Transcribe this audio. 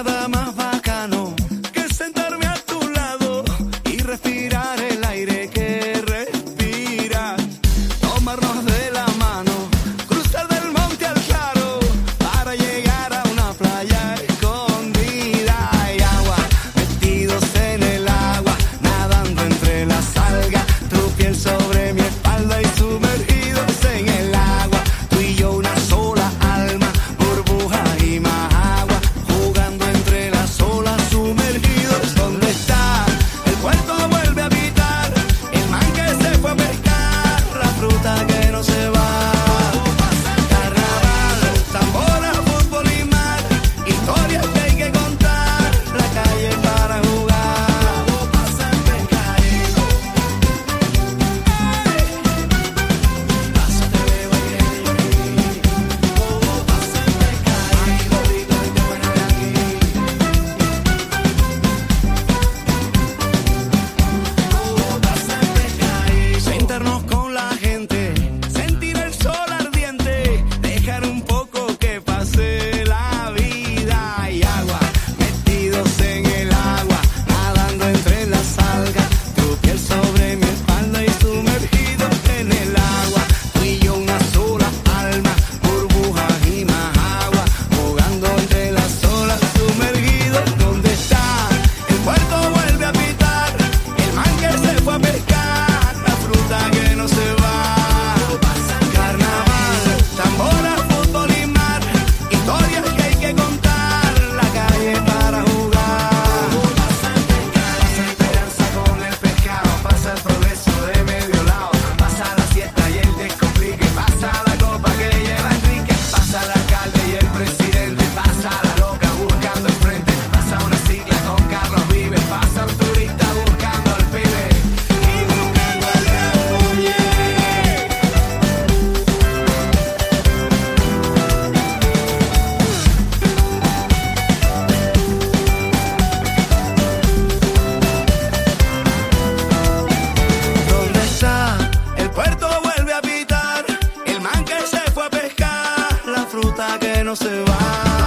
nada más bacano que sentarme a tu lado y respirar el aire que respiras. Tomarnos de la mano, cruzar del monte al claro para llegar a una playa escondida. Hay agua, metidos en el agua, nadando entre las algas, tu piel sobre mi espalda y sumergidos en el agua. Tú y yo una sola alma, burbuja y más agua, jugando entre las olas, sumergidos. ¿Dónde está? El puerto vuelve a habitar, el man que se fue a pescar, la fruta que no se va. Carnaval, tambora, fútbol y mar, historias que hay que contar, la calle para jugar. Todo pasa en pescadito. Pásate, bebo, y todo pasa en pescadito. Rico, y te mueres de aquí. Todo pasa en pescadito. Sentarnos con la gente, sentir el sol ardiente, dejar un poco que pase la vida. Hay agua, metidos en el agua, nadando entre las algas, tu piel sobre mi espalda y sumergidos en el agua. Tú y yo una sola alma, burbujas y más agua, jugando entre las olas, sumergidos. ¿Dónde está? El puerto vuelve a pitar, el man que se fue a pescar, la fruta que no se va. Carnaval, tambora, fútbol y mar, historias que hay que contar, la calle para jugar. Pasa esperanza con el pescado, pasa el progreso de medio lado, pasa la siesta y el descomplique, pasa la copa que lleva Enrique, pasa el alcalde y el presidente, pasa la loca buscando el frente, pasa una sigla con Carlos Vives, pasa un turista buscando al pibe y buscando al cabulle. ¿Dónde está? El puerto vuelve a pitar, el man que se fue a pescar, la fruta que no se va.